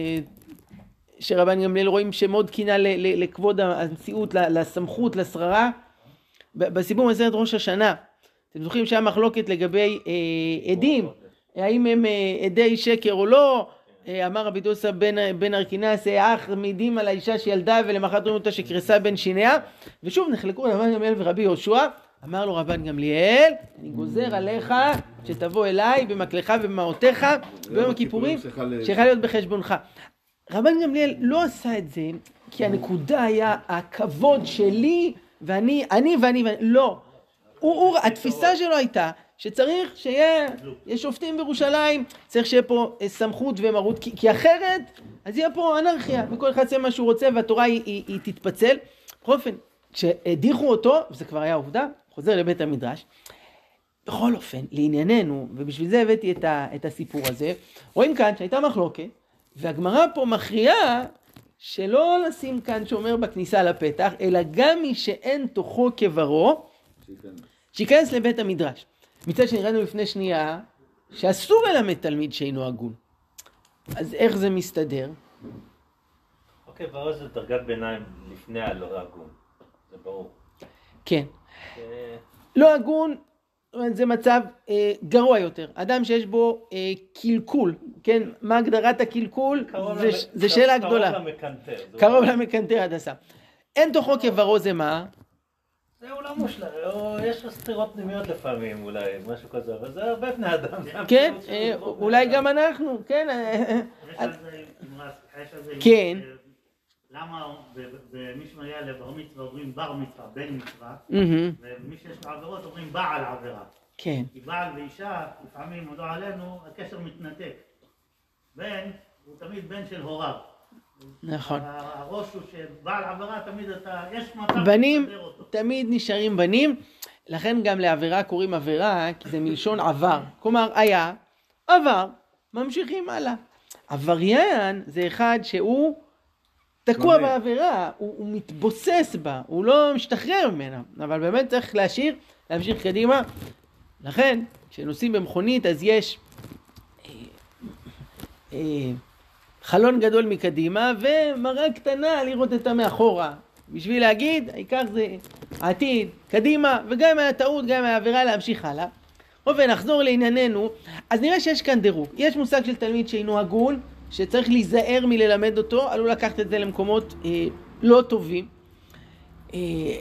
שרבן גמליאל רואים שמאוד קינה לכבוד הנשיאות, לסמכות, לשררה, בסיפור מסכת ראש השנה. אתם זוכרים שהיה מחלוקת לגבי אה, עדים, האם הם אה, עדי שקר או לא, אה, אמר רבי דוסא בן, בן ארקינס, אך מעידים על האישה שילדה ולמחרת רואים אותה שקרסה בין שיניה, ושוב נחלקו רבן גמליאל ורבי יהושע, אמר לו רבן גמליאל, אני גוזר עליך שתבוא אליי במקלך ובמעותיך ביום הכיפורים, שיכל להיות בחשבונך. רבן גמליאל לא עשה את זה, כי הנקודה היה הכבוד שלי, ואני, אני ואני ואני, לא. הוא, הוא, התפיסה שלו הייתה שצריך שיהיה, יש שופטים בירושלים, צריך שיהיה פה סמכות ומרות, כי, כי אחרת, אז יהיה פה אנרכיה, וכל אחד עושה מה שהוא רוצה, והתורה היא, היא, היא תתפצל. בכל אופן, כשהדיחו אותו, וזה כבר היה עובדה, חוזר לבית המדרש, בכל אופן, לענייננו, ובשביל זה הבאתי את, ה, את הסיפור הזה, רואים כאן שהייתה מחלוקת, והגמרא פה מכריעה, שלא לשים כאן שומר בכניסה לפתח, אלא גם מי שאין תוכו כברו, שייכנס לבית המדרש. מצד שנראינו לפני שנייה, שאסור ללמד תלמיד שאינו הגון. אז איך זה מסתדר? אוקיי, ברור זה דרגת ביניים לפני הלא הגון. זה ברור. כן. לא הגון, זה מצב אה, גרוע יותר. אדם שיש בו אה, קלקול, כן? מה הגדרת הקלקול? זה, למ... זה שאלה גדולה. קרוב למקנטר. קרוב למקנטר עד הסף. אין תוכו כברו זה מה? זה אולי מושלם, יש סתירות פנימיות לפעמים אולי, משהו כזה, אבל זה הרבה בני אדם. כן, אה, אולי גם אנחנו, כן. יש על זה, יש על זה, כן. למה במי שמגיע לבר מצווה אומרים בר מצווה, בן מצווה, ומי שיש לו עבירות אומרים בעל עבירה. כן. כי בעל ואישה, לפעמים עוד לא עלינו, הקשר מתנתק. בן הוא תמיד בן של הוריו. נכון. הראש הוא שבעל עבירה תמיד אתה, יש מצב בנים תמיד נשארים בנים, לכן גם לעבירה קוראים עבירה, כי זה מלשון עבר. כלומר, היה, עבר, ממשיכים הלאה. עבריין זה אחד שהוא תקוע בעבירה, הוא, הוא מתבוסס בה, הוא לא משתחרר ממנה, אבל באמת צריך להשאיר, להמשיך קדימה. לכן, כשנוסעים במכונית, אז יש אה, אה, חלון גדול מקדימה, ומראה קטנה לראות אותה מאחורה. בשביל להגיד, העיקר זה העתיד, קדימה, וגם אם היה טעות, גם אם היה עבירה, להמשיך הלאה. ונחזור לענייננו, אז נראה שיש כאן דירוג. יש מושג של תלמיד שאינו הגון, שצריך להיזהר מללמד אותו, עלול לקחת את זה למקומות אה, לא טובים. אה,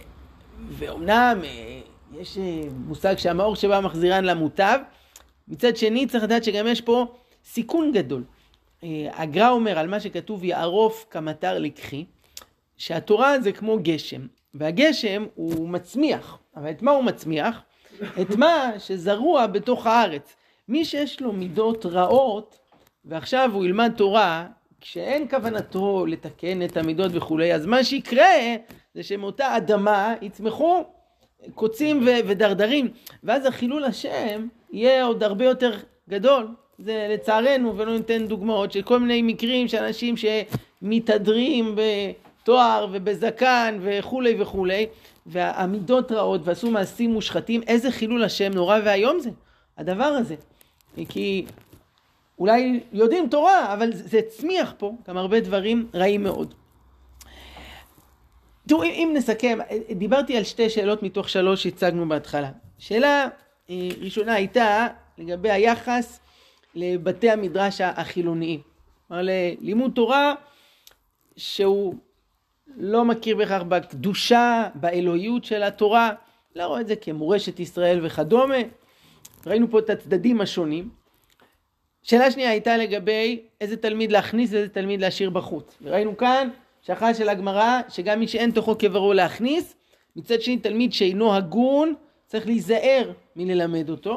ואומנם אה, יש אה, מושג שהמאור שבא מחזירן למוטב, מצד שני צריך לדעת שגם יש פה סיכון גדול. אה, הגר"א אומר על מה שכתוב יערוף כמטר לקחי, שהתורה זה כמו גשם, והגשם הוא מצמיח, אבל את מה הוא מצמיח? את מה שזרוע בתוך הארץ. מי שיש לו מידות רעות, ועכשיו הוא ילמד תורה, כשאין כוונתו לתקן את המידות וכו', אז מה שיקרה זה שמאותה אדמה יצמחו קוצים ו- ודרדרים, ואז החילול השם יהיה עוד הרבה יותר גדול. זה לצערנו, ולא ניתן דוגמאות של כל מיני מקרים של אנשים שמתהדרים בתואר ובזקן וכו' וכו', והמידות רעות ועשו מעשים מושחתים. איזה חילול השם נורא והיום זה, הדבר הזה. כי אולי יודעים תורה, אבל זה צמיח פה, גם הרבה דברים רעים מאוד. תראו, אם נסכם, דיברתי על שתי שאלות מתוך שלוש שהצגנו בהתחלה. שאלה ראשונה הייתה לגבי היחס לבתי המדרש החילוניים. כלומר, ללימוד תורה שהוא לא מכיר בכך בקדושה, באלוהיות של התורה, לא רואה את זה כמורשת ישראל וכדומה. ראינו פה את הצדדים השונים. שאלה שנייה הייתה לגבי איזה תלמיד להכניס ואיזה תלמיד להשאיר בחוץ. וראינו כאן שהכרעה של הגמרא שגם מי שאין תוכו כברו להכניס, מצד שני תלמיד שאינו הגון צריך להיזהר מללמד אותו.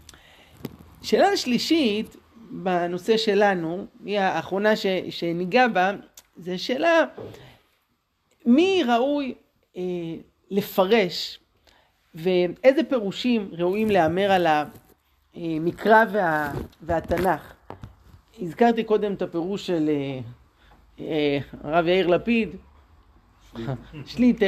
שאלה שלישית בנושא שלנו, היא האחרונה ש, שניגע בה, זה שאלה מי ראוי אה, לפרש ואיזה פירושים ראויים לאמר על המקרא וה, והתנ"ך. הזכרתי קודם את הפירוש של אה, אה, הרב יאיר לפיד, שליט,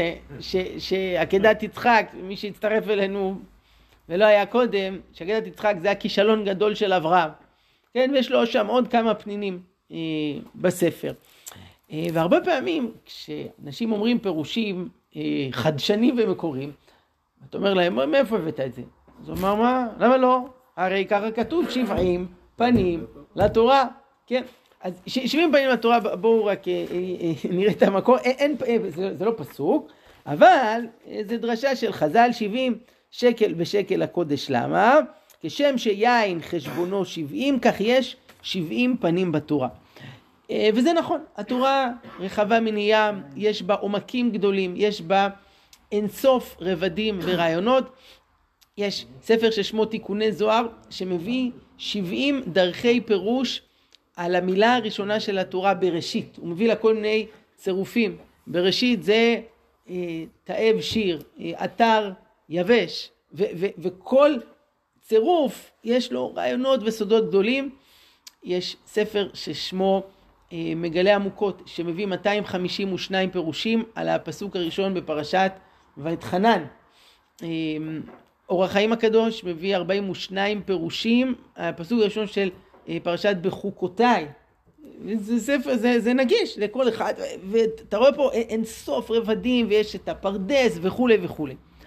שעקדת יצחק, מי שהצטרף אלינו ולא היה קודם, שעקדת יצחק זה הכישלון גדול של אברהם. כן, ויש לו שם עוד כמה פנינים אה, בספר. אה, והרבה פעמים כשאנשים אומרים פירושים אה, חדשנים ומקוריים, אתה אומר להם, מאיפה הבאת את זה? אז הוא אומר, מה? למה לא? הרי ככה כתוב שבעים פנים לתורה. כן? אז שבעים פנים לתורה, בואו רק אה, אה, נראה את המקור. אין, אין, זה, זה לא פסוק, אבל אה, זה דרשה של חז"ל, שבעים שקל ושקל לקודש. למה? כשם שיין חשבונו שבעים, כך יש שבעים פנים בתורה. וזה נכון, התורה רחבה מנים, יש בה עומקים גדולים, יש בה אינסוף רבדים ורעיונות. יש ספר ששמו תיקוני זוהר, שמביא שבעים דרכי פירוש על המילה הראשונה של התורה בראשית. הוא מביא לה כל מיני צירופים. בראשית זה אה, תאב שיר, אה, אתר יבש, ו- ו- וכל צירוף יש לו רעיונות וסודות גדולים. יש ספר ששמו אה, מגלה עמוקות, שמביא מאתיים חמישים ושניים פירושים על הפסוק הראשון בפרשת ואתחנן. אה, אור החיים הקדוש מביא ארבעים ושניים פירושים על הפסוק הראשון של אה, פרשת בחוקותיי. זה ספר, זה, זה נגיש לכל אחד, ואתה רואה פה אין סוף רבדים, ויש את הפרדס וכו' וכו'.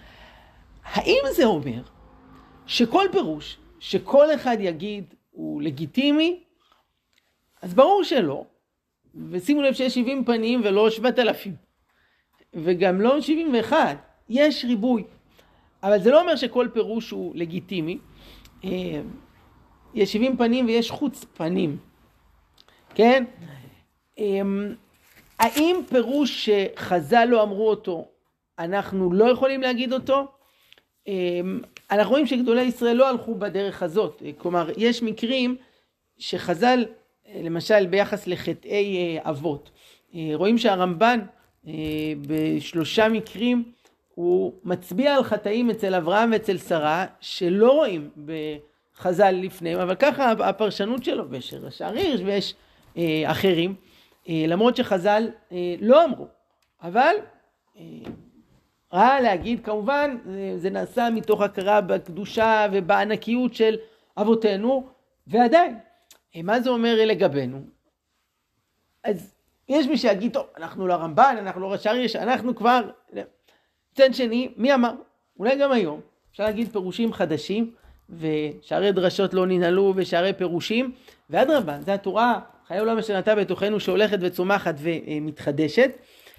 האם זה אומר שכל פירוש שכל אחד יגיד הוא לגיטימי? אז ברור שלא. ושימו לב שיש שבעים פנים ולא שבעת אלפים. וגם לא שבעים ואחת. יש ריבוי. אבל זה לא אומר שכל פירוש הוא לגיטימי. יש שבעים פנים ויש חוץ פנים. כן? האם פירוש שחז"ל לא אמרו אותו, אנחנו לא יכולים להגיד אותו? אנחנו רואים שגדולי ישראל לא הלכו בדרך הזאת. כלומר, יש מקרים שחז"ל, למשל ביחס לחטאי אבות, רואים שהרמב"ן בשלושה מקרים הוא מצביע על חטאים אצל אברהם ואצל שרה שלא רואים בחז"ל לפניהם, אבל ככה הפרשנות שלו, ויש ראש הריש ויש אחרים, למרות שחז"ל לא אמרו. אבל רע להגיד, כמובן, זה נעשה מתוך הכרה בקדושה ובענקיות של אבותינו, ועדיין, מה זה אומר לגבינו? אז יש מי שיגיד, טוב, אנחנו לא רמב"ן, אנחנו לא ראש הריש, אנחנו כבר... מצד שני, מי אמר? אולי גם היום, אפשר להגיד פירושים חדשים, ושערי דרשות לא ננעלו ושערי פירושים, ואדרבה, זה התורה, חיי עולם שנתה בתוכנו שהולכת וצומחת ומתחדשת.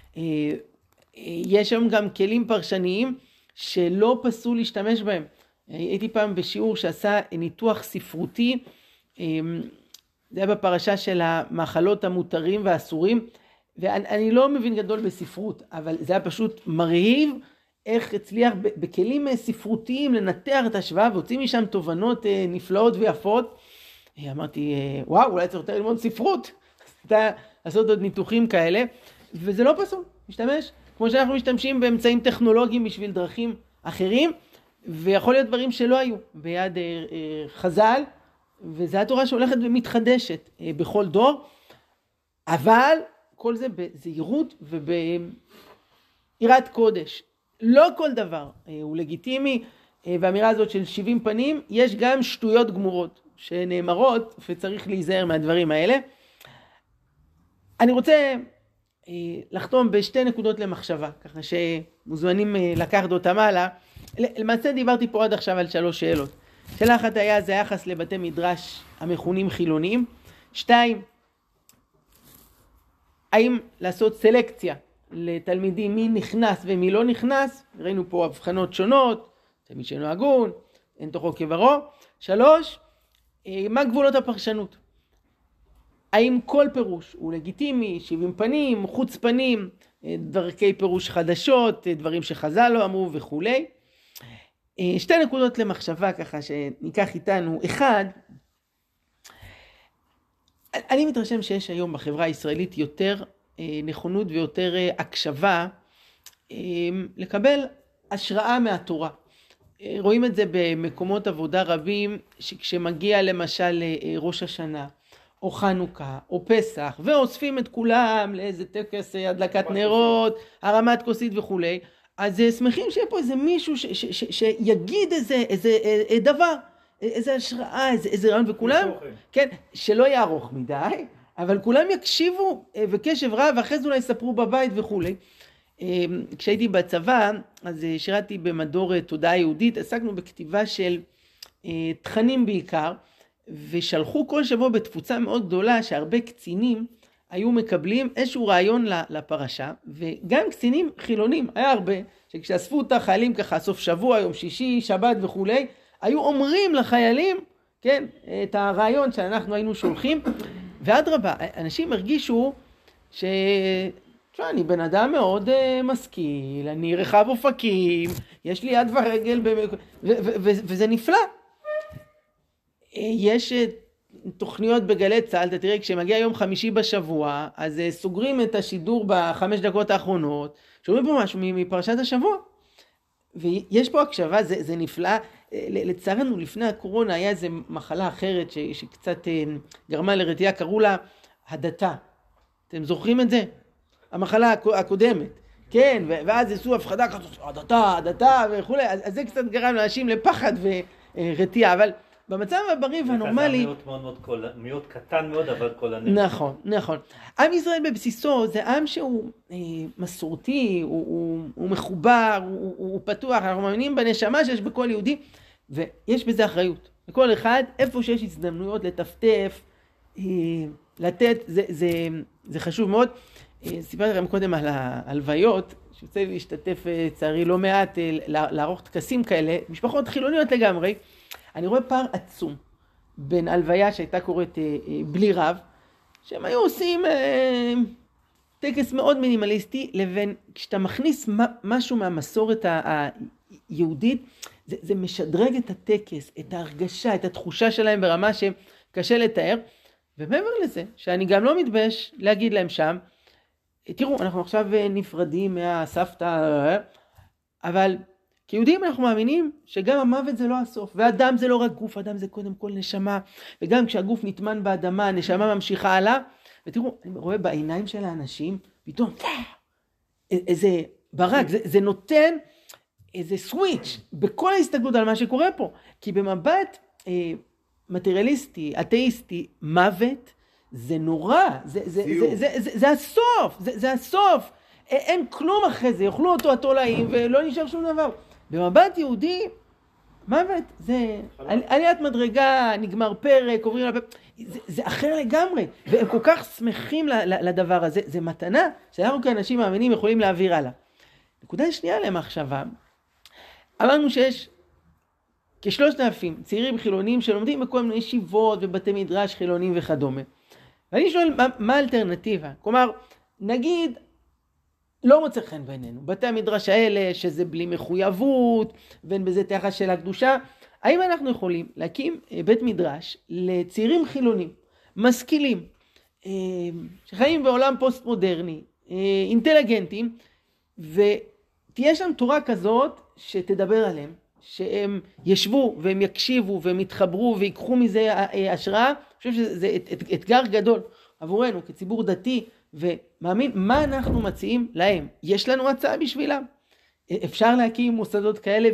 יש היום גם כלים פרשניים שלא פסו להשתמש בהם. הייתי פעם בשיעור שעשה ניתוח ספרותי, זה היה בפרשה של המאכלות המותרים והאסורים, ואני לא מבין גדול בספרות, אבל זה היה פשוט מרהיב איך הצליח בכלים ספרותיים לנתח את השוואה, והוציא משם תובנות נפלאות ויפות. אמרתי, וואו, אולי צריך יותר ללמוד ספרות, לעשות עוד ניתוחים כאלה, וזה לא פסול, משתמש, כמו שאנחנו משתמשים באמצעים טכנולוגיים בשביל דרכים אחרים, ויכול להיות דברים שלא היו ביד חז"ל, וזו התורה שהולכת ומתחדשת בכל דור, אבל כל זה בזהירות וביראת קודש. לא כל דבר הוא לגיטימי, והאמירה הזאת של שבעים פנים, יש גם שטויות גמורות שנאמרות, וצריך להיזהר מהדברים האלה. אני רוצה לחתום בשתי נקודות למחשבה, ככה שמוזמנים לקחת אותם הלאה. למעשה דיברתי פה עד עכשיו על שלוש שאלות. שאלה אחת היה זה היחס לבתי מדרש המכונים חילוניים. שתיים, האם לעשות סלקציה לתלמידים מי נכנס ומי לא נכנס, ראינו פה הבחנות שונות, תלמיד שאינו הגון, אין תוכו כברו. שלוש, מה גבולות הפרשנות? האם כל פירוש הוא לגיטימי, שבעים פנים, חוץ פנים, דרכי פירוש חדשות, דברים שחז"ל לא אמרו וכו'. שתי נקודות למחשבה ככה שניקח איתנו. אחד, אני מתרשם שיש היום בחברה הישראלית יותר נכונות ויותר הקשבה לקבל השראה מהתורה. רואים את זה במקומות עבודה רבים, שכשמגיע למשל ראש השנה, או חנוכה, או פסח, ואוספים את כולם לאיזה טקס הדלקת נרות, הרמת כוסית וכו', אז שמחים שיהיה פה איזה מישהו ש- ש- ש- שיגיד איזה, איזה, איזה דבר, איזה השראה, איזה, איזה רעיון, וכולם, כן, שלא יהיה ארוך מדי, אבל כולם יקשיבו וקשב רב, ואחרי זה אולי יספרו בבית וכו'. כשהייתי בצבא, אז שירתי במדור תודעה יהודית, עסקנו בכתיבה של תכנים בעיקר, ושלחו כל שבוע בתפוצה מאוד גדולה שהרבה קצינים היו מקבלים איזשהו רעיון לפרשה, וגם קצינים חילונים, היה הרבה, שכשאספו את החיילים ככה סוף שבוע, יום שישי, שבת וכולי, היו אומרים לחיילים, כן, את הרעיון שאנחנו היינו שולחים, ואדרבה, אנשים הרגישו ש... תשמע, אני בן אדם מאוד uh, משכיל, אני רחב אופקים, יש לי יד ורגל, במק... ו- ו- ו- וזה נפלא. יש תוכניות בגלי צה"ל, אתה תראה, כשמגיע יום חמישי בשבוע, אז סוגרים את השידור בחמש דקות האחרונות, שומעים פה משהו מפרשת השבוע. ויש פה הקשבה, זה, זה נפלא. לצערנו, לפני הקורונה היה איזו מחלה אחרת ש, שקצת גרמה לרתיעה, קראו לה הדתה. אתם זוכרים את זה? המחלה הקודמת. כן, ואז עשו הפחדה כזאת, הדתה, הדתה וכו'. אז, אז זה קצת גרם לאנשים לפחד ורתיעה, אבל... במצב הבריא והנורמלי... זה מיעוט קטן מאוד, אבל כל הנפש. נכון, נכון. עם ישראל בבסיסו זה עם שהוא אה, מסורתי, הוא, הוא, הוא מחובר, הוא, הוא פתוח, אנחנו מאמינים בנשמה שיש בכל יהודי, ויש בזה אחריות. לכל אחד, איפה שיש הזדמנויות לטפטף, אה, לתת, זה, זה, זה חשוב מאוד. אה, סיפרתי לכם קודם על ההלוויות, שרוצה להשתתף, צערי לא מעט, אה, לערוך טקסים כאלה, משפחות חילוניות לגמרי, אני רואה פער עצום בין הלוויה שהייתה קוראת אה, אה, בלי רב, שהם היו עושים אה, טקס מאוד מינימליסטי, לבין כשאתה מכניס משהו מהמסורת היהודית, זה, זה משדרג את הטקס, את ההרגשה, את התחושה שלהם ברמה שקשה לתאר. ומעבר לזה, שאני גם לא מתבייש להגיד להם שם, תראו, אנחנו עכשיו נפרדים מהסבתא, אבל... כיהודים אנחנו מאמינים שגם המוות זה לא הסוף, והאדם זה לא רק גוף, האדם זה קודם כל נשמה, וגם כשהגוף נטמן באדמה, הנשמה ממשיכה הלאה, ותראו, אני רואה בעיניים של האנשים, פתאום, איזה ברק, זה, זה נותן איזה סוויץ' בכל ההסתכלות על מה שקורה פה, כי במבט אה, מטריאליסטי, אתאיסטי, מוות, זה נורא, זה, זה, זה, זה, זה, זה, זה הסוף, זה, זה הסוף, אין כלום אחרי זה, יאכלו אותו התולעים ולא נשאר שום דבר. במבט יהודי, מוות זה על, עליית מדרגה, נגמר פרק, עוברים על הפרק, זה, זה אחר לגמרי, והם כל כך שמחים ל, ל, לדבר הזה, זה מתנה שאנחנו כאנשים מאמינים יכולים להעביר הלאה. נקודה שנייה למחשבה, אמרנו שיש כשלושת אלפים צעירים חילונים שלומדים בכל מיני ישיבות ובתי מדרש חילונים וכדומה. ואני שואל, מה, מה האלטרנטיבה? כלומר, נגיד, לא מוצא חן בינינו, בתי המדרש האלה שזה בלי מחויבות, ואין בזה תחת של הקדושה, האם אנחנו יכולים להקים בית מדרש לצעירים חילונים, משכילים, שחיים בעולם פוסט מודרני, אינטליגנטים, ותהיה שם תורה כזאת שתדבר עליהם, שהם ישבו והם יקשיבו והם יתחברו ויקחו מזה השראה. אני חושב שזה אתגר גדול עבורנו כציבור דתי ומאמין. מה אנחנו מציעים להם? יש לנו הצעה בשבילם? אפשר להקים מוסדות כאלה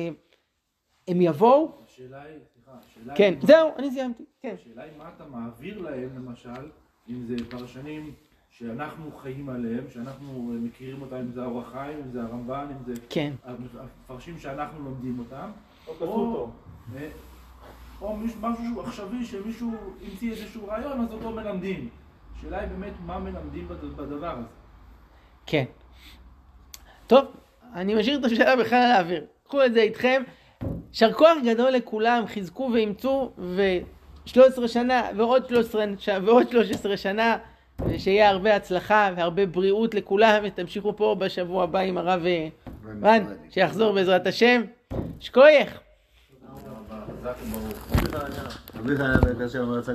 והם יבואו? השאלה היא, סליחה, השאלה כן, היא... זהו, אני סיימתי. כן. השאלה היא מה אתה מעביר להם למשל, אם זה פרשנים שאנחנו חיים עליהם, שאנחנו מכירים אותם, אם זה האור החיים, אם זה הרמב"ן, אם זה... כן. המפרשים שאנחנו לומדים אותם. או כסותו. או משהו שהוא עכשווי, שמישהו המציא איזשהו רעיון, אז אותו מלמדים. השאלה היא באמת מה מלמדים בדבר הזה. כן. טוב, אני משאיר את השאלה בכלל לאוויר. קחו את זה איתכם. שר כוח גדול לכולם, חזקו ואימצו, ו-שלוש עשרה שנה ועוד שלוש עשרה שנה, ושיהיה הרבה הצלחה והרבה בריאות לכולם, ותמשיכו פה בשבוע הבא עם הרב רן, שיחזור בעזרת השם. שכוייך.